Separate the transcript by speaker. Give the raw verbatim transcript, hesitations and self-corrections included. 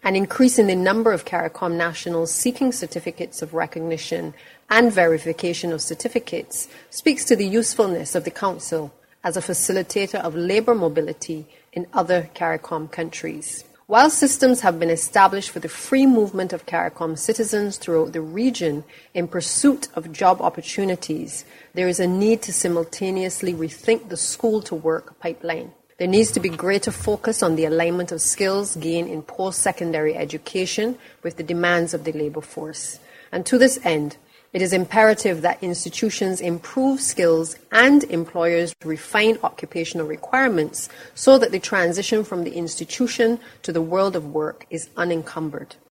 Speaker 1: An increase in the number of CARICOM nationals seeking certificates of recognition and verification of certificates speaks to the usefulness of the Council as a facilitator of labour mobility in other CARICOM countries. While systems have been established for the free movement of CARICOM citizens throughout the region in pursuit of job opportunities, there is a need to simultaneously rethink the school-to-work pipeline. There needs to be greater focus on the alignment of skills gained in post-secondary education with the demands of the labour force. And to this end, it is imperative that institutions improve skills and employers refine occupational requirements so that the transition from the institution to the world of work is unencumbered.